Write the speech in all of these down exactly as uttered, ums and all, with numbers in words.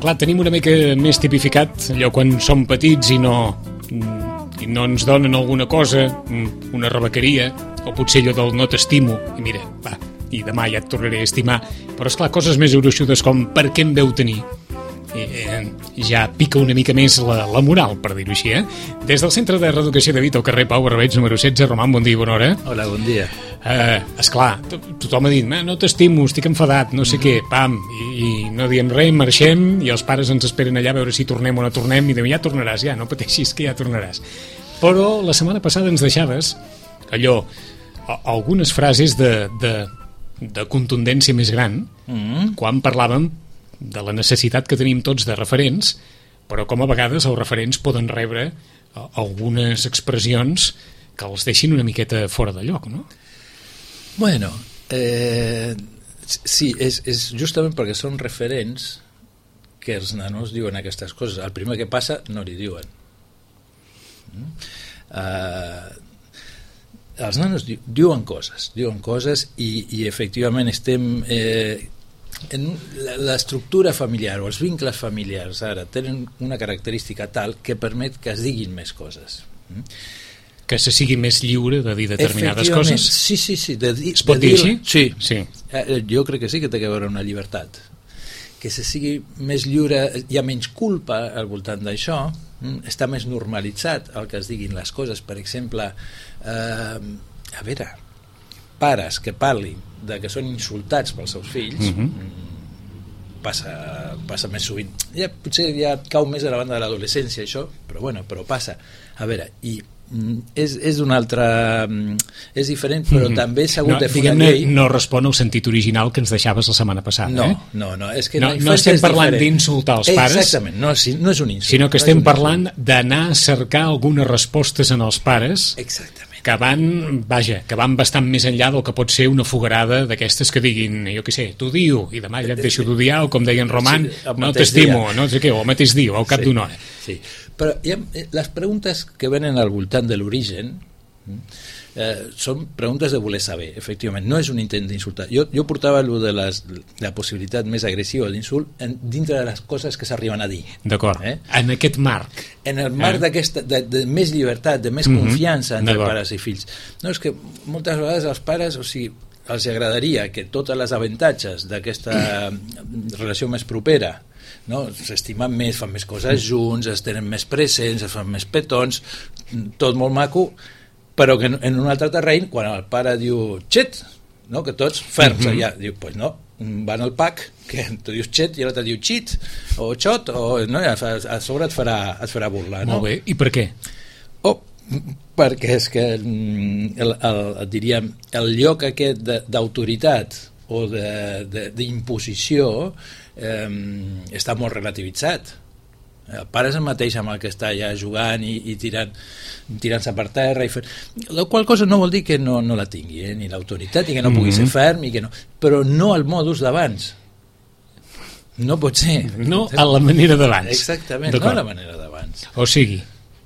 clar, tenim una mica més tipificat allò quan som petits i no, i no ens donen alguna cosa, una rebequeria, o potser allò del no t'estimo, i mira, va, i demà ja et tornaré a estimar. Però, esclar, coses més gruixudes com per què em veu tenir, eh, ja pica una mica més la, la moral, per dir-ho així, eh? Des del Centre de Reeducació de Vita al carrer Pau Barbeig, número setze, Roman, bon dia i bona hora. Hola, bon dia. Eh, esclar, to tothom ha dit, no t'estimo, estic enfadat, no sé mm. què, pam, i, i no diem res, marxem, i els pares ens esperen allà a veure si tornem o no tornem, i diuen, ja tornaràs, ja, no pateixis, que ja tornaràs. Però la setmana passada ens deixaves allò, algunes frases de, de, de contundència més gran, mm. quan parlàvem de la necessitat que tenim tots de referents, però com a vegades els referents poden rebre algunes expressions que els deixin una miqueta fora de lloc, no? Bueno, eh, sí, és, és justament perquè són referents que els nanos diuen aquestes coses. El primer que passa no li diuen. Mm? Uh, els nanos di diuen coses, diuen coses i, i efectivament estem... Eh, en l'estructura familiar o els vincles familiars ara tenen una característica tal que permet que es diguin més coses, que se sigui més lliure de dir determinades coses. Sí, sí, sí, de dir, es pot de dir així? Sí, sí. Eh, jo crec que sí que té que veure una llibertat, que se sigui més lliure, hi ha menys culpa al voltant d'això, està més normalitzat el que es diguin les coses. Per exemple, eh, a veure, pares que parlin de que són insultats pels seus fills, mm-hmm. passa, passa més sovint. Ja, potser ja cau més a la banda de l'adolescència això, però bueno, però passa. A veure, i és, és una altra... és diferent, però mm-hmm. també s'ha hagut no, de fer una llei... No respon al sentit original que ens deixaves la setmana passada. No, eh? no, no, és que no, no estem parlant d'insultar els pares, exactament, no, no és un insult, sinó que no estem parlant d'anar a cercar algunes respostes en els pares. Exactament. Que van, vaja, que van bastant més enllà del que pot ser una fogarada d'aquestes que diguin, jo què sé, t'odio, i demà ja et deixo d'odiar, o com deien Roman, sí, no t'estimo, no sé què, o el mateix dia, o al cap sí, d'una hora. Sí, però ha, les preguntes que venen al voltant de l'origen eh, són preguntes de voler saber, efectivament, no és un intent d'insultar. Jo, jo portava allò de les, la possibilitat més agressiva d'insult dintre de les coses que s'arriben a dir. D'acord, eh? En aquest marc. En el marc eh? d'aquesta, de, de més llibertat, de més mm-hmm. confiança entre pares i fills. No, és que moltes vegades els pares, o sigui, els agradaria que totes les avantatges d'aquesta relació més propera, no? S'estimen més, fan més coses junts, es tenen més presents, es fan més petons, tot molt maco, però que en un altre terreny, quan el pare diu xet, no? Que tots ferms allà, mm-hmm. diu, pues no, van al pack, que tu dius xet i l'altre diu xit, o xot, o, no? A sobre et farà, et farà burlar. No? Molt bé, i per què? Oh, perquè és que el, el, diríem, el lloc aquest d'autoritat o d'imposició eh, està molt relativitzat. El pare és el mateix amb el que està ja jugant i, i tirant, tirant-se per terra i fer... la qual cosa no vol dir que no, no la tingui, eh? Ni l'autoritat, i que no pugui mm-hmm. ser ferm, i que no... però no al modus d'abans. No pot ser. No a la manera d'abans. Exactament, no a la manera d'abans. O sigui,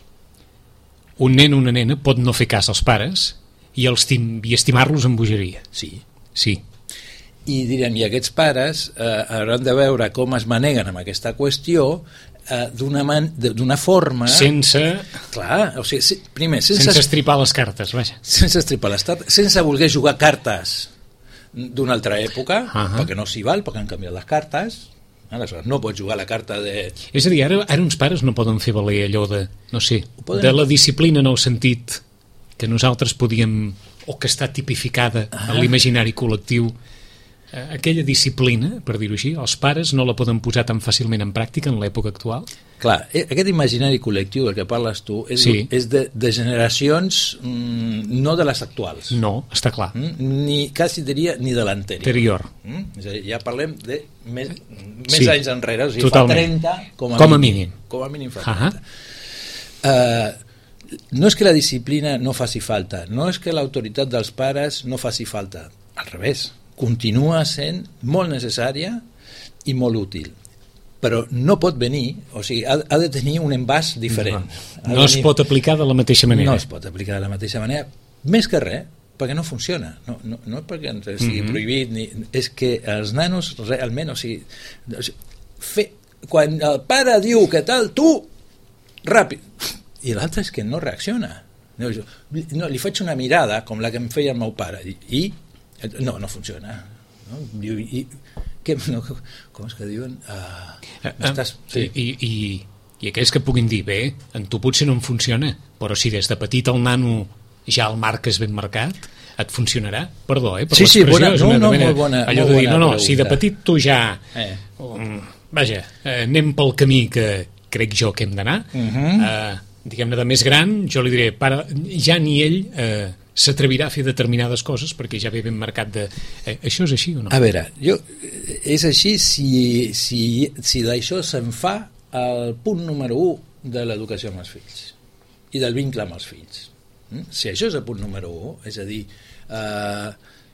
un nen o una nena pot no fer cas als pares i, els tim, i estimar-los amb bogeria. Sí. Sí. I direm, i aquests pares eh, hauran de veure com es maneguen amb aquesta qüestió eh, d'una forma... Sense... Clar, o sigui, primer... Sense, sense estripar les cartes, vaja. Sense estripar les cartes, sense voler jugar cartes d'una altra època, uh -huh. perquè no s'hi val, perquè han canviat les cartes. Aleshores, no pots jugar la carta de... És a dir, ara, ara uns pares no poden fer valer allò de, no sé, de la disciplina en el sentit que nosaltres podíem, o que està tipificada ah. en l'imaginari col·lectiu, aquella disciplina, per dir-ho així, els pares no la poden posar tan fàcilment en pràctica en l'època actual? Clar, aquest imaginari col·lectiu del que parles tu és, sí. és de, de generacions mm, no de les actuals. No, està clar. Mm, ni, quasi diria, ni de l'anterior. Anterior. Mm? És a dir, ja parlem de més, més sí. anys enrere, o sigui, totalment. fa trenta com a, com a mínim. mínim. Com a mínim fa trenta. Uh -huh. uh, no és que la disciplina no faci falta, no és que l'autoritat dels pares no faci falta, al revés, continua sent molt necessària i molt útil, però no pot venir, o sigui, ha, ha de tenir un envàs diferent. No, no es venir, pot aplicar de la mateixa manera. No es pot aplicar de la mateixa manera, més que res, perquè no funciona, no, no, no perquè ens sigui mm-hmm. prohibit, ni, és que els nanos realment, o sigui, fer, quan el pare diu que tal, tu, ràpid. I l'altre és que no reacciona. No, jo, no, li faig una mirada com la que em feia el meu pare i, i no, no funciona. No? I, i, que, no, com és que diuen? Uh, estàs, sí. I, i, I aquells que puguin dir, bé, en tu potser no em funciona, però si des de petit el nano ja el marques ben marcat, et funcionarà? Perdó, eh? Per sí, sí, bona, és no, una no, manera, molt bona, allò molt de dir, bona no, no, pregunta. si de petit tu ja... Eh. Um, vaja, eh, anem pel camí que crec jo que hem d'anar. Uh-huh. Eh, diguem-ne, de més gran, jo li diré, pare, ja ni ell eh, s'atrevirà a fer determinades coses perquè ja ve ben marcat de... Eh, això és així o no? A veure, jo, és així si, si, si d'això se'n fa el punt número u de l'educació amb els fills i del vincle amb els fills. Mm? Si això és el punt número u, és a dir... Uh,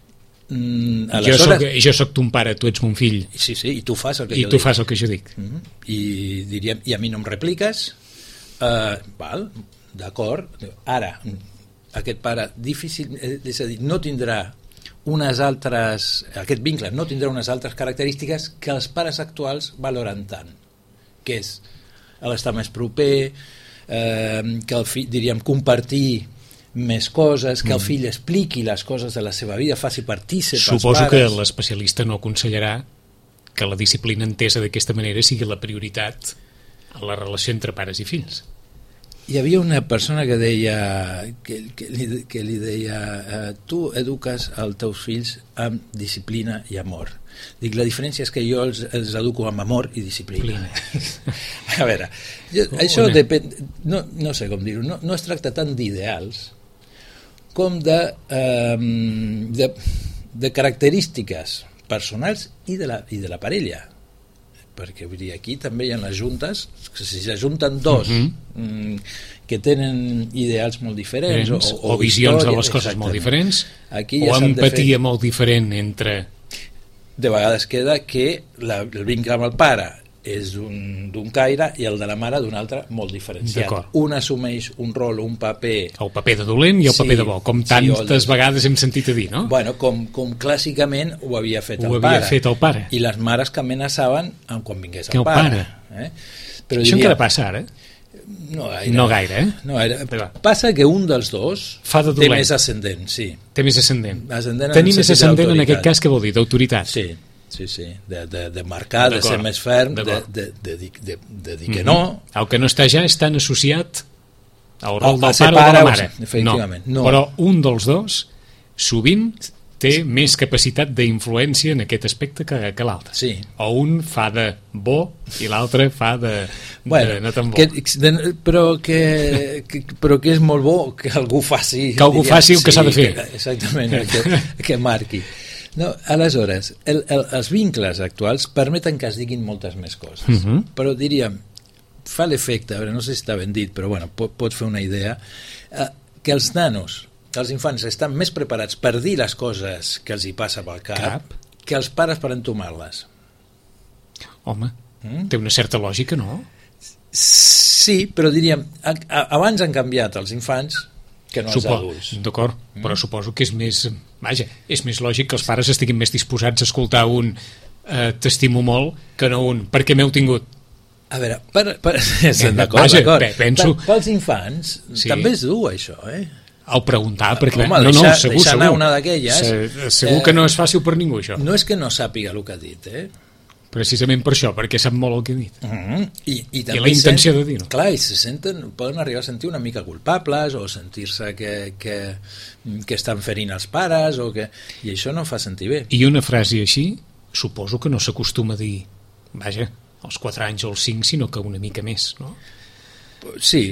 mm, jo, soc, jo soc ton pare, tu ets mon fill. Sí, sí, i tu fas el que I jo tu dic. fas el que jo dic. Mm-hmm. I, diríem, I a mi no em repliques, uh, val, d'acord, ara aquest pare difícil, és a dir, no tindrà unes altres, aquest vincle no tindrà unes altres característiques que els pares actuals valoren tant, que és l'estar més proper, eh, que el fill, diríem, compartir més coses, que el fill expliqui les coses de la seva vida, faci partícip als Suposo pares. que l'especialista no aconsellarà que la disciplina entesa d'aquesta manera sigui la prioritat en la relació entre pares i fills. Hi havia una persona que deia que, que, li, que li deia eh, tu eduques els teus fills amb disciplina i amor. Dic, la diferència és que jo els, els educo amb amor i disciplina. A veure, jo, això depèn, no, no sé com dir-ho, no, no es tracta tant d'ideals com de, eh, de, de característiques personals i de la, i de la parella. Perquè vull dir, aquí també hi ha les juntes, que si s'ajunten dos uh-huh. mm, que tenen ideals molt diferents o, o, o visions història, de les coses molt diferents, aquí ja o empatia fer... molt diferent entre... De vegades queda que la, el vincle amb el pare és d'un caire i el de la mare d'un altre molt diferenciat. Un assumeix un rol, un paper... El paper de dolent i el sí, paper de bo, com tantes sí, vegades hem sentit a dir, no? Bueno, com, com clàssicament ho havia fet, ho el, havia pare. fet el pare. I les mares que amenaçaven quan vingués el, el pare. pare. Eh? Però això diria, encara passa ara? No gaire. No gaire, eh? No gaire. Passa que un dels dos Fa de té més ascendent, sí. Té més ascendent. ascendent Tenir més ascendent en aquest cas, què vol dir? D'autoritat? Sí. Sí, sí, de, de, de marcar, de ser més ferm, de, de, de, de, de, de dir que no. Mm-hmm. El que no està ja és tan associat al rol del pare, pare o de la mare. Efectivament. No. no. Però un dels dos sovint té més capacitat d'influència en aquest aspecte que, que l'altre. Sí. O un fa de bo i l'altre fa de, bueno, de no tan bo. Que, de, però, que, que, però que és molt bo que algú faci... Que algú diríem, faci el que sí, s'ha de fer. Que, exactament, que, que marqui. No, aleshores, el, el, els vincles actuals permeten que es diguin moltes més coses, uh-huh. però diríem, fa l'efecte, no sé si està ben dit, però bueno, pot, pot fer una idea, eh, que els nanos, els infants, estan més preparats per dir les coses que els hi passa pel cap, cap. que els pares per entomar-les. Home, mm? té una certa lògica, no? Sí, però diríem, a, a, abans han canviat els infants que no els Supo, adults. D'acord, mm. però suposo que és més... Vaja, és més lògic que els pares estiguin més disposats a escoltar un eh, t'estimo molt que no un perquè m'heu tingut. A veure, per, per, d'acord, d'acord. Penso... Per, pels infants sí. també es du això, eh? Al preguntar, perquè... Home, no, deixar, no, segur, deixar segur. anar una d'aquelles... Se, segur eh, que no és fàcil per ningú, això. No és que no sàpiga el que ha dit, eh? Precisament per això, perquè sap molt el que ha dit. Mm-hmm. I, i, I la intenció sent, de dir-ho. Clar, i se senten, poden arribar a sentir una mica culpables o sentir-se que, que, que estan ferint els pares o que... i això no fa sentir bé. I una frase així, suposo que no s'acostuma a dir, vaja, als quatre anys o als cinc, sinó que una mica més, no? Sí,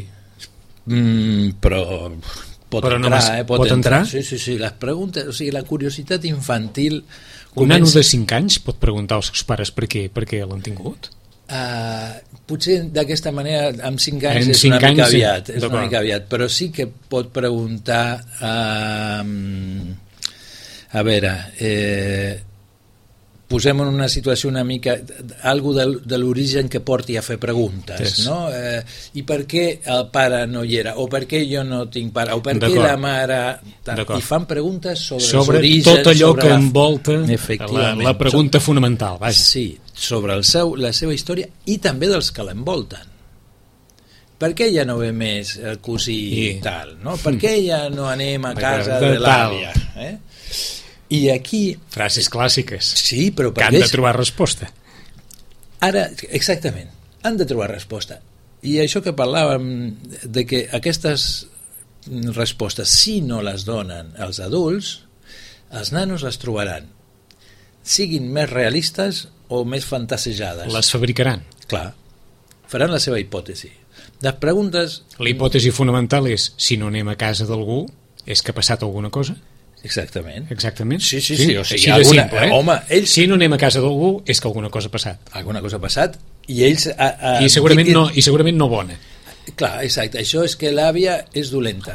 mm, però pot però entrar, no eh? Pot, pot entrar? entrar? Sí, sí, sí, les preguntes, o sigui, la curiositat infantil... Un comença... nano de cinc anys pot preguntar als seus pares per què, per què l'han tingut? Uh, potser d'aquesta manera amb cinc anys en és cinc una mica anys, aviat, sí. és una mica aviat, però sí que pot preguntar uh, a veure eh, posem en una situació una mica algo de, de l'origen que porti a fer preguntes, yes. no? Eh, i per què el pare no hi era, o per què jo no tinc pare, o per què la mare tal, i fan preguntes sobre, sobre els orígens, tot allò sobre que la, envolta la, la pregunta so, fonamental, vaja. Sí, sobre el seu, la seva història i també dels que l'envolten. Per què ja no ve més el cosí i tal, no? Per què ja no anem a casa de, de l'àvia, eh? I aquí... Frases clàssiques. Sí, però que han de trobar resposta. Ara, exactament, han de trobar resposta. I això que parlàvem, de que aquestes respostes, si no les donen els adults, els nanos les trobaran. Siguin més realistes o més fantasejades. Les fabricaran. Clar, faran la seva hipòtesi. Les preguntes... La hipòtesi fonamental és, si no anem a casa d'algú, és que ha passat alguna cosa? Exactament. Exactament. Sí, sí, sí. sí. O sigui, Així alguna, de simple, eh? Home, ells... Si no anem a casa d'algú, és que alguna cosa ha passat. Alguna cosa ha passat, i ells... A, a, I, segurament que... no, I segurament no bona. Clar, exacte. Això és que l'àvia és dolenta.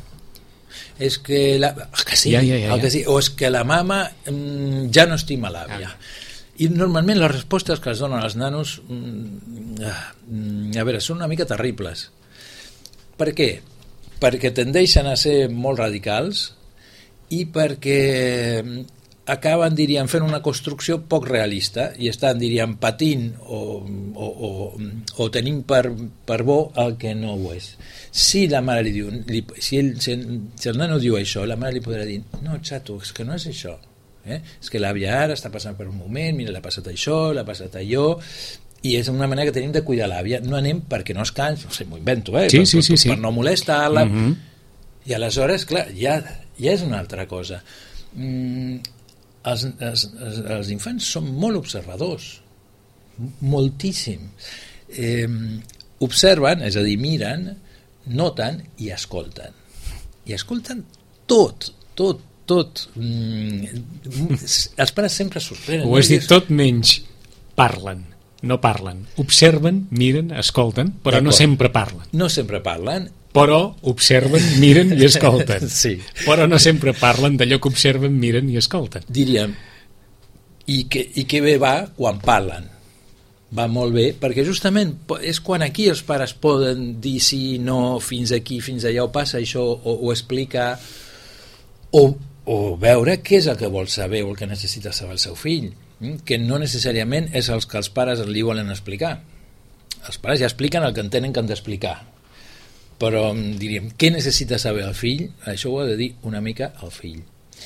És que la... Oh, que sí, ja, ja, ja, ja. Que sí. O és que la mama mm, ja no estima l'àvia. Ah. I normalment les respostes que es donen als nanos, mm, a veure, són una mica terribles. Per què? Perquè tendeixen a ser molt radicals i perquè acaben, diríem, fent una construcció poc realista i estan, diríem, patint o, o, o, o tenint per, per bo el que no ho és. Si la mare li diu, li, si, el, si, el, si el nano diu això, la mare li podrà dir, no, xato, és que no és això. Eh? És que l'àvia ara està passant per un moment, mira, l'ha passat això, l'ha passat allò, i és una manera que tenim de cuidar l'àvia. No anem perquè no es cansa, no sé, m'ho invento, eh? Sí, per, sí, sí, per, sí. per no molestar-la. Mm-hmm. I aleshores, clar, ja, ja és una altra cosa. Mm, els, els, els infants són molt observadors, moltíssim. Eh, observen, és a dir, miren, noten i escolten. I escolten tot, tot, tot. Mm, els pares sempre sorprenen. Ho has dit tot menys parlen. No parlen. Observen, miren, escolten, però no sempre parlen. No sempre parlen. Però observen, miren i escolten. Sí. Però no sempre parlen d'allò que observen, miren i escolten. Diríem, i que, i que bé va quan parlen. Va molt bé, perquè justament és quan aquí els pares poden dir sí, no, fins aquí, fins allà, o passa això, o, o explicar, o, o veure què és el que vol saber o el que necessita saber el seu fill, que no necessàriament és el que els pares li volen explicar. Els pares ja expliquen el que entenen que han d'explicar, però diríem, què necessita saber el fill? Això ho ha de dir una mica el fill.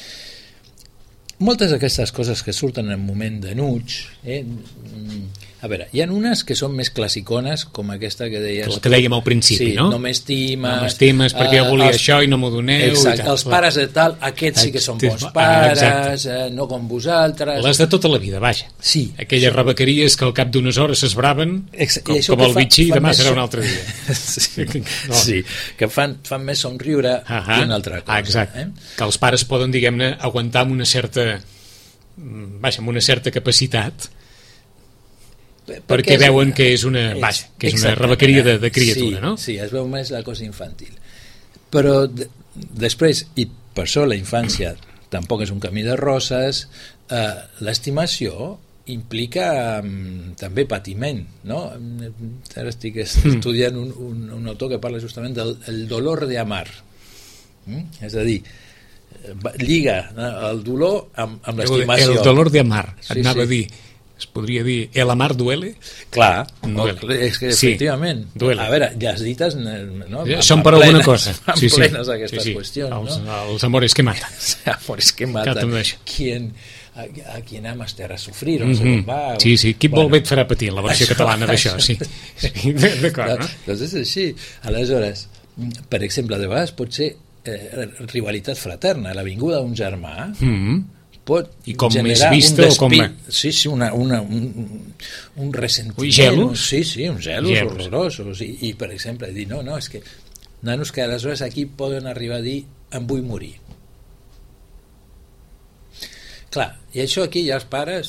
Moltes d'aquestes coses que surten en moment d'enuig, eh? A veure, hi ha unes que són més classicones, com aquesta que deies... El que dèiem al principi, sí, no? No m'estimes... No m'estimes perquè jo volia els, això i no m'ho doneu... Exacte, i tal. Els pares de tal, aquests sí que són bons pares, ah, eh, no com vosaltres... Les de tota la vida, vaja. Sí. Aquelles sí. Rebequeries que al cap d'unes hores s'esbraven, com, com el fa, bitxí, demà serà un altre dia. Sí, no. Sí, que fan, fan més somriure uh -huh. que una altra cosa. Ah, exacte. Eh? Que els pares poden, diguem-ne, aguantar amb una certa... Vaja, amb una certa capacitat... perquè, perquè veuen que és una, vaja, que és una rebequeria de, de criatura, sí, no? Sí, es veu més la cosa infantil. Però de, després, i per això la infància tampoc és un camí de roses, eh, l'estimació implica um, també patiment, no? Ara estic estudiant un, un, un autor que parla justament del el dolor de amar. Mm? És a dir, lliga el dolor amb, amb l'estimació. El dolor de amar, sí, anava sí. a dir... Es podria dir, el amar duele? Clar, duele. És que efectivament, sí, duele. A veure, les dites no, són per alguna cosa. Fan sí, sí. plenes aquestes sí, sí. qüestions, els, no? Els amores que matan. Els amores que matan. Quien, a, a quien amas te hará sufrir, o no sé mm -hmm. com va. Sí, sí, qui bueno, vol bé et farà patir, la versió això, catalana d'això, sí. sí. D'acord, no? Doncs és així. Aleshores, per exemple, de vegades pot ser eh, rivalitat fraterna, la vinguda d'un germà, mm -hmm. pot i com generar més vista un despí... o com... sí, sí, una, una, un, un ressentiment. Ui, gelos? Sí, sí, uns gelos, gelos. horrorosos. I, I, per exemple, dir, no, no, és que nanos que aleshores aquí poden arribar a dir em vull morir. Clar, i això aquí ja els pares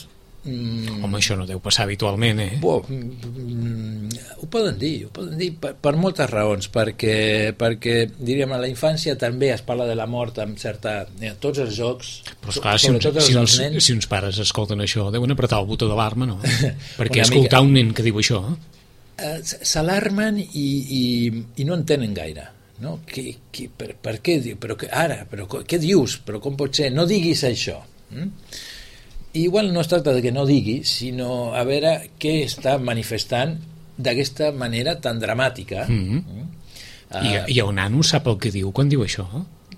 Mm, Home, això no deu passar habitualment, eh? Bo, mm, ho poden dir, ho poden dir per, per moltes raons, perquè, perquè diríem, a la infància també es parla de la mort amb certa... Eh, tots els jocs, però esclar, si, uns, si, uns, nens... si uns pares escolten això, deuen apretar el botó d'alarma, no? Perquè escoltar mica... un nen que diu això... Eh, s'alarmen i, i, i no entenen gaire, no? Que, que, per, per què diu? Però que, ara, però què dius? Però com pot ser? No diguis això. Mm? Igual no es tracta de que no digui, sinó a veure què està manifestant d'aquesta manera tan dramàtica. Mm-hmm. Mm? Uh, I, I el nano sap el que diu quan diu això?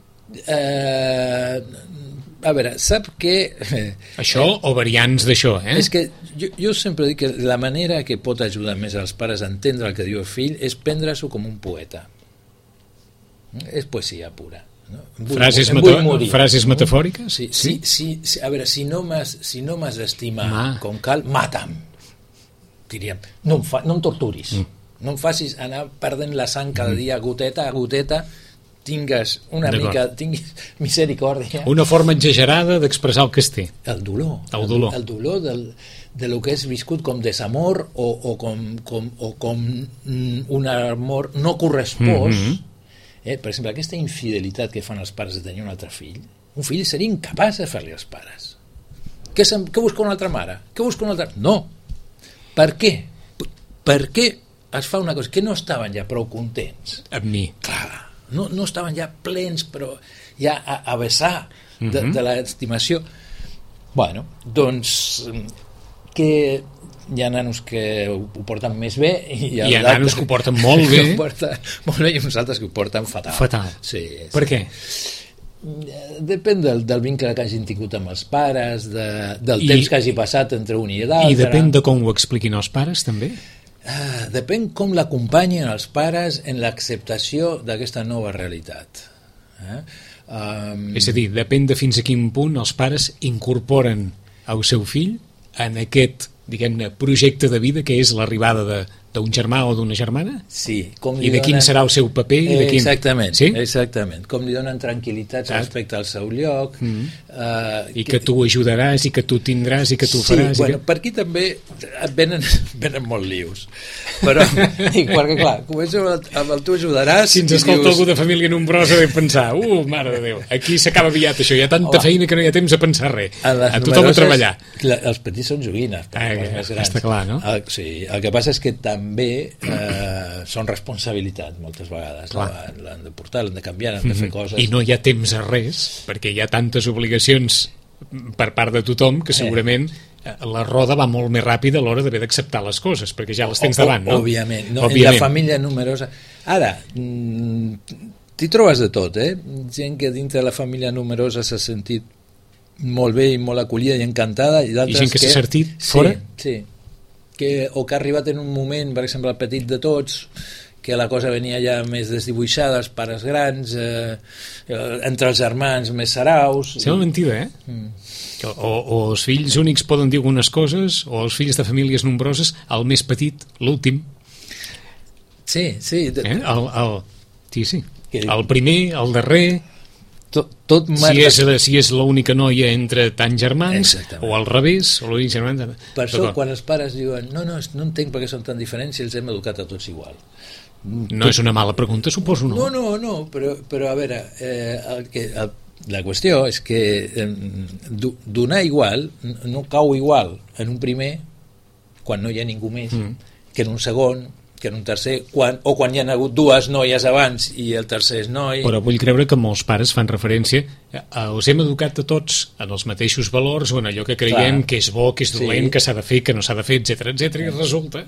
Uh, a veure, sap que... Això eh, o variants d'això, eh? És que jo, jo sempre dic que la manera que pot ajudar més als pares a entendre el que diu el fill és prendre-s'ho com un poeta. És poesia pura. No? Vull, frases, meta frases metafòriques? Sí, sí? Sí, sí, sí, a veure, si no m'has si no d'estimar com cal, mata'm, diríem. No em, fa, no em torturis. Mm. No em facis anar perdent la sang cada mm. dia, goteta a goteta, tingues una mica, tinguis misericòrdia. Una forma exagerada d'expressar el que es té. El dolor. El dolor. El, el dolor del, de lo que és viscut com desamor o, o, com, com, o com un amor no correspost. Mm-hmm. Eh, per exemple, aquesta infidelitat que fan els pares de tenir un altre fill, un fill seria incapaç de fer-li als pares. Què, què busca una altra mare? Què busca una altra... No. Per què? Per què es fa una cosa? Que no estaven ja prou contents. Amb mi. Clar, no, no estaven ja plens, però ja a, a vessar de, uh-huh. de l'estimació. Bueno, doncs que hi ha nanos que ho, ho porten més bé i hi ha, hi ha nanos que ho porten molt bé, ho porten molt bé i uns altres que ho porten fatal. Fatal. Sí, per sí. què? Depèn del, del vincle que hagin tingut amb els pares, de, del I, temps que hagi passat entre un i l'altre. I depèn de com ho expliquin els pares, també? Ah, depèn com l'acompanyen els pares en l'acceptació d'aquesta nova realitat. Eh? Um... És a dir, depèn de fins a quin punt els pares incorporen el seu fill en aquest, diguem-ne, projecte de vida que és l'arribada de d'un germà o d'una germana? Sí. Com I de donen... quin serà el seu paper? I de quin... Exactament, sí? exactament. Com li donen tranquil·litats ah. respecte al seu lloc. Mm-hmm. uh, I que, que tu ajudaràs, i que tu tindràs, i que tu sí, faràs. Bueno, que... per aquí també venen, venen molt lius. Però, i, perquè clar, començo amb el tu ajudaràs... Si ens escolta dius... algú de família nombrosa de pensar, uh, mare de Déu, aquí s'acaba aviat això, hi ha tanta Home, feina que no hi ha temps a pensar res. A, a tothom a treballar. La, els petits són joguines, ah, els més grans. Està clar, no? El, sí, el que passa és que també... Eh, són responsabilitat moltes vegades, l'han de portar, l'han de canviar, han de fer coses i no hi ha temps a res perquè hi ha tantes obligacions per part de tothom que segurament eh. la roda va molt més ràpida a l'hora d'haver d'acceptar les coses perquè ja les tens davant, no? Òbviament, no? Òbviament. En la família numerosa ara t'hi trobes de tot, eh? Gent que dintre de la família numerosa s'ha sentit molt bé i molt acollida i encantada i, I gent que, que... s'ha sentit sí, fora? Sí, que, o que ha arribat en un moment, per exemple, el petit de tots, que la cosa venia ja més desdibuixada, els pares grans, eh, entre els germans més saraus... Sembla mentida, eh? Mm. O, o els fills únics poden dir algunes coses, o els fills de famílies nombroses, el més petit, l'últim. Sí, sí. Eh? El, el, sí, sí. El primer, el darrer... Tot, tot si, és, si és l'única noia entre tants germans o al revés o l'únic germans per això quan els pares diuen no, no, no entenc per què són tan diferents si els hem educat a tots igual no tot... és una mala pregunta, suposo, no? No, no, no, però, però a veure eh, el que, el, la qüestió és que eh, donar igual no cau igual en un primer quan no hi ha ningú més mm. que en un segon que en un tercer, quan, o quan hi ha hagut dues noies abans i el tercer és noi. Però vull creure que molts pares fan referència a, els hem educat a tots en els mateixos valors o en allò que creiem Clar. Que és bo, que és dolent, sí. Que s'ha de fer, que no s'ha de fer, etcètera, etcètera, i resulta...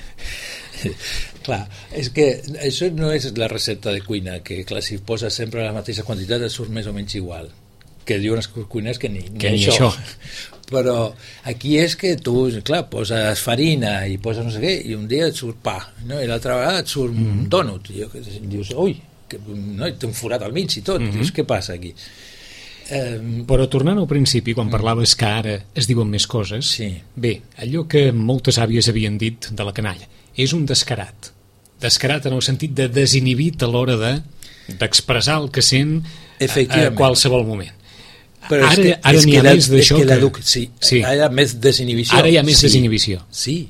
Clar, és que això no és la recepta de cuina, que clar, si poses sempre la mateixa quantitat et surt més o menys igual, que diuen els cuiners que ni, que ni, ni això. això. Però aquí és que tu, clar, poses farina i poses no sé què, i un dia et surt pa, no? I l'altra vegada et surt mm-hmm. un dònut, i dius, ui, que, no? Té un forat al mig i tot, mm-hmm. dius, què passa aquí? Um... Però tornant al principi, quan parlaves que ara es diuen més coses, sí. Bé, allò que moltes àvies havien dit de la canalla, és un descarat, descarat en el sentit de desinhibit a l'hora de d'expressar el que sent a, a qualsevol moment. Però ara, és que, ara és n'hi ha la, més d'això que... que... Sí, sí, ara hi ha més desinhibició. Ara hi ha més sí, desinhibició. Sí.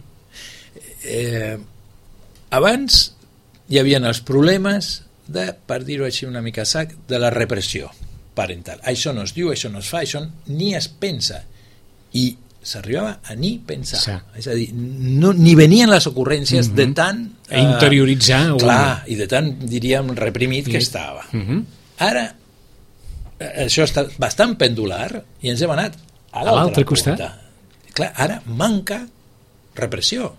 Eh, abans hi havia els problemes de, per dir-ho així una mica sac, de la repressió parental. Això no es diu, això no es fa, això ni es pensa. I s'arribava a ni pensar. Sí. És a dir, no, ni venien les ocurrències mm -hmm. de tant... Eh, interioritzar. Clar, una... i de tant, diríem, reprimit que estava. Mm -hmm. Ara, això està bastant pendular i ens hem anat a l'altre costat. Clar, ara manca repressió.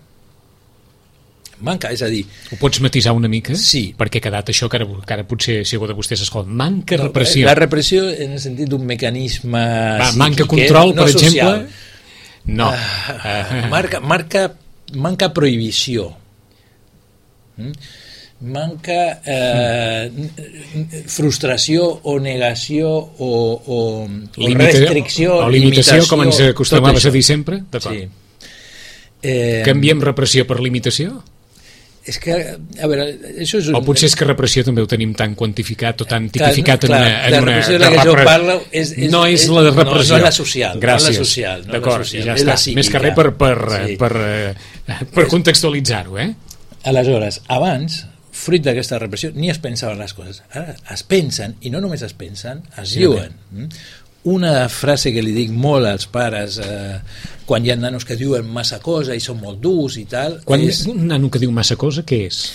Manca, és a dir... Ho pots matisar una mica? Sí. Perquè ha quedat això que ara, que ara potser, si algú de vostès escolta, manca no, repressió. La repressió en el sentit d'un mecanisme... Va, manca control, no per social. exemple... No. Uh, uh, marca, marca, manca prohibició. Mm? Manca eh, mm. frustració o negació o, o, o restricció, o limitació, limitació, com ens acostumaves a dir sempre. D'acord. Sí. Eh, Canviem repressió per limitació? És que, a veure, això és un... O potser és que repressió també ho tenim tan quantificat o tan tipificat clar, en una... En la una repressió de la que jo parlo és, és, no és la repressió. No, no és la social. Gràcies. No és la social. No d'acord, social, ja està. Més que res per, per, sí. per, per, per contextualitzar-ho, eh? Aleshores, abans, fruit d'aquesta repressió, ni es pensaven les coses. Ara es pensen, i no només es pensen, es sí, diuen. Bé. Una frase que li dic molt als pares eh, quan hi ha nanos que diuen massa cosa i són molt durs i tal... Quan és... un nano que diu massa cosa, què és?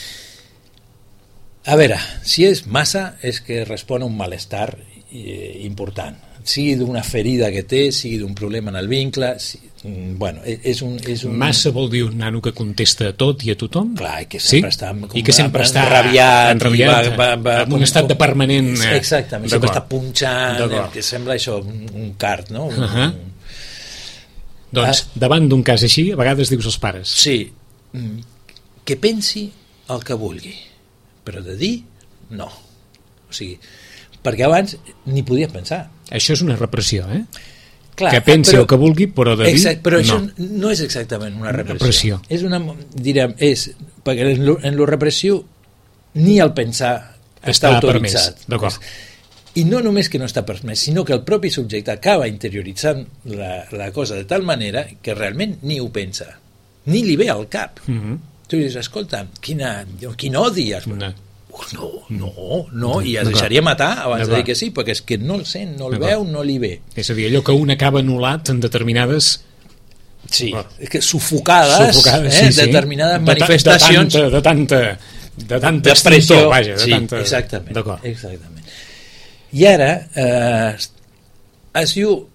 A veure, si és massa és que respon a un malestar eh, important, sigui d'una ferida que té, sigui d'un problema en el vincle, si, bueno, és un, és un... Massa vol dir un nano que contesta a tot i a tothom? Clar, i que sempre sí? està, com, I que sempre està enrabiat, enrabiat va, va, va, en un estat com, de permanent... Exactament, sempre està punxant, que sembla això, un, un cart, no? Un, uh -huh. un... Doncs, ah, davant d'un cas així, a vegades dius als pares... Sí, que pensi el que vulgui, però de dir, no. O sigui, perquè abans ni podia pensar. Això és una repressió, eh? Clar, que pensi però, el que vulgui, però de dir, exact, però això no. no és exactament una repressió. repressió. És una, direm, és, perquè en lo, en lo repressió ni el pensar està, està autoritzat. D'acord. I no només que no està permès, sinó que el propi subjecte acaba interioritzant la, la cosa de tal manera que realment ni ho pensa, ni li ve al cap. Uh -huh. Tu dius, escolta, quina, quin odi has... No. No, no, no, i es deixaria matar abans de dir que sí, perquè és que no el sent, no el veu, no li ve. És a dir, allò que un acaba anul·lat en determinades... Sí, és que sufocades, sufocades eh, sí, determinades sí. manifestacions... De, de tanta... De tanta expressió, vaja, de sí, tanta... exactament, exactament. I ara eh, es diu...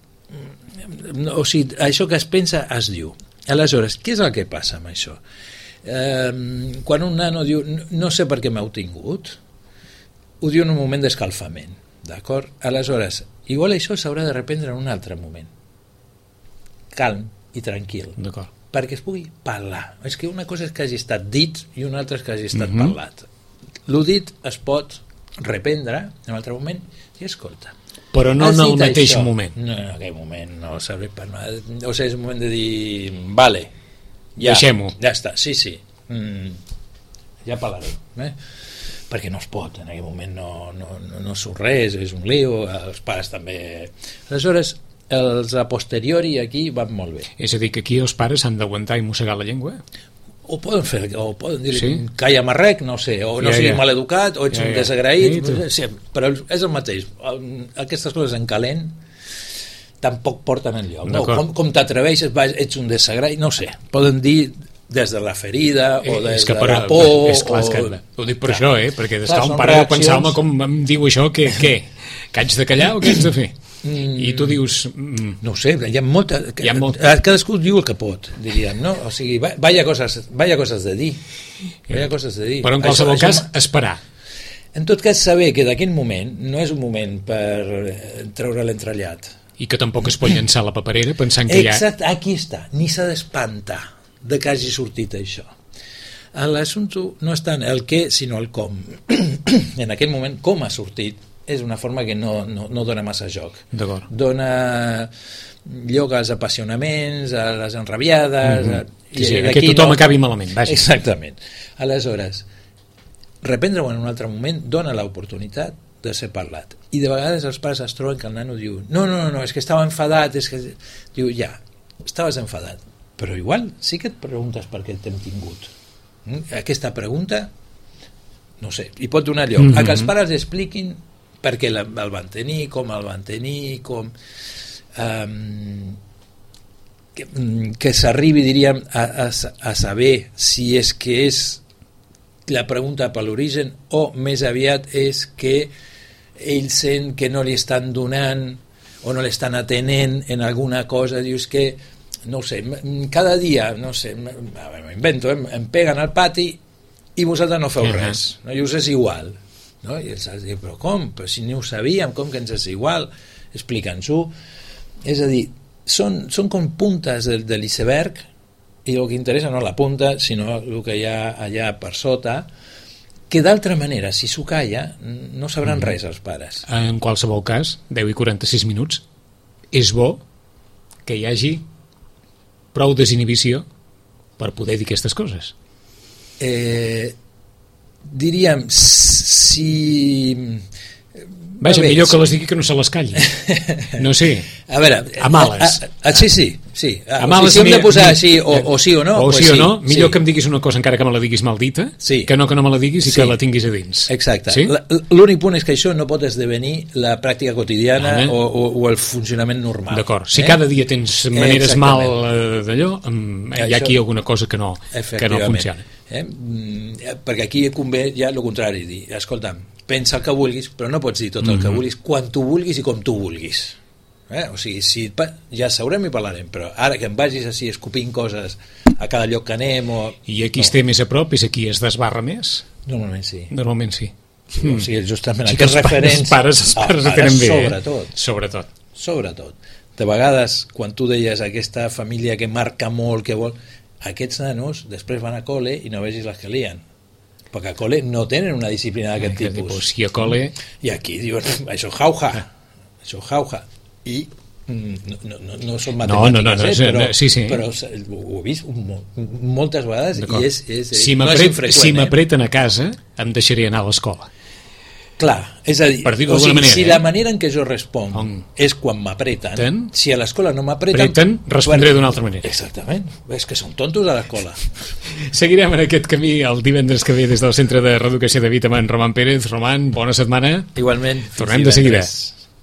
O sigui, això que es pensa es diu. Aleshores, què és el que passa amb això? Eh, quan un nano diu no sé per què m'heu tingut, ho diu en un moment d'escalfament, d'acord? Aleshores, igual això s'haurà de reprendre en un altre moment, calm i tranquil, d'acord, perquè es pugui parlar. És que una cosa és que hagi estat dit i una altra és que hagi estat uh-huh. parlat. Lo dit es pot reprendre en un altre moment i escolta, però no en el mateix això? moment. No, en aquell moment no serveix per nada. O sigui, és un moment de dir vale, ja, deixem-ho. Ja està, sí, sí. Mm, ja parlarem. Eh? Perquè no es pot, en aquell moment no, no, no, no surt res, és un lío, els pares també... Aleshores, els a posteriori aquí van molt bé. És a dir, que aquí els pares han d'aguantar i mossegar la llengua? O poden fer, o poden dir-li sí? calla marrec, no sé, o no ja, sigui ja. maleducat, o ets ja, un ja. desagraït, sí, sí, però és el mateix. Aquestes coses en calent tampoc porten enlloc. No? Com, com t'atreveixes, ets un desagraït, no sé, poden dir des de la ferida o des de la por... És clar, o... que ho dic per clar. Això, eh? perquè d'estar un pare de pensar, home, com em diu això, que què? Que haig de callar o què haig de fer? Mm, I tu dius... Mm, no ho sé, hi ha molta... Hi ha molt... Cadascú diu el que pot, diríem, no? O sigui, vaya coses, vaya coses de dir. Vaya coses de dir. Però en qualsevol això, cas, això... esperar. En tot cas, saber que d'aquest moment no és un moment per treure l'entrellat. I que tampoc es pot llançar la paperera pensant que Exacte, ja... aquí està. Ni s'ha d'espantar de que hagi sortit això. L'assumpte no és tant el què, sinó el com. En aquest moment, com ha sortit, és una forma que no, no, no dona massa joc. Dona lloc als apassionaments, a les enrabiades... Mm-hmm. Sí, sí, que tothom no... acabi malament. Vaja. Exactament. Aleshores, reprendre-ho en un altre moment dona l'oportunitat de ser parlat. I de vegades els pares es troben que el nano diu no, no, no, no és que estava enfadat, és que... Diu, ja, estaves enfadat, però igual sí que et preguntes per què t'hem tingut. Aquesta pregunta, no sé, hi pot donar lloc mm-hmm. a que els pares expliquin per què el van tenir, com el van tenir, com... Um, que, que s'arribi, diríem, a, a, a saber si és que és la pregunta per l'origen o més aviat és que ell sent que no li estan donant o no li estan atenent en alguna cosa, dius que no sé, cada dia no sé, m'invento, em, em peguen al pati i vosaltres no feu uh-huh. res, no? I us és igual, no? I els has dit, però com? Però si no ho sabíem, com que ens és igual? Explica'ns-ho. És a dir, són, són com puntes de, de l'iceberg i el que interessa no la punta sinó el que hi ha allà per sota, que d'altra manera si s'ho calla no sabran mm. res els pares. En qualsevol cas, deu i quaranta-sis minuts, és bo que hi hagi prou desinhibició per poder dir aquestes coses. Eh, diríem, si... Vaja, millor que les digui que no se les calli. No sé. A veure... A males. A, a, a, sí, sí. sí. A, a males, si hem de posar així, o, o sí o no... O pues sí o no, sí, millor sí. que em diguis una cosa encara que me la diguis mal dita, sí. que no que no me la diguis i sí. que la tinguis a dins. Exacte. Sí? L'únic punt és que això no pot esdevenir la pràctica quotidiana ah, o, o, o el funcionament normal. D'acord. Si eh? cada dia tens maneres mal eh, d'allò, hi ha aquí alguna cosa que no, que no funciona. Eh? Perquè aquí convé ja el contrari, dir, escolta'm, pensa el que vulguis, però no pots dir tot el que mm-hmm. vulguis, quan tu vulguis i com tu vulguis. Eh? O sigui, si, ja sabrem i parlarem, però ara que em vagis així escopint coses a cada lloc que anem... O... I aquí no. Es té més a prop, és aquí es desbarra més? Normalment sí. Normalment sí. sí mm. O sigui, justament sí aquests referents... Els pares, els pares ho tenen bé. Sobretot. Eh? Sobretot. Sobretot. De vegades, quan tu deies aquesta família que marca molt, que vol... Aquests nanos després van a col·le i no vegis les que lien. Perquè a col·le no tenen una disciplina d'aquest tipus. tipus. I a col·le... I aquí diuen, això és jauja. Això és jauja. I no, no, no, no són matemàtiques, no, no, no, eh? no, però, sí, sí. però ho he vist moltes vegades i és, és, si no és infreqüent. Si m'apreten a casa, em deixaré anar a l'escola. Clar, és a dir, o sigui, manera, si eh? la manera en què jo responc On? és quan m'apreten, Ten? si a l'escola no m'apreten... respondré d'una altra manera. Exactament, és que són tontos a l'escola. Seguirem en aquest camí el divendres que ve des del Centre de Reeducació de Vita amb en Roman Pérez. Roman, bona setmana. Igualment. Tornem de seguida.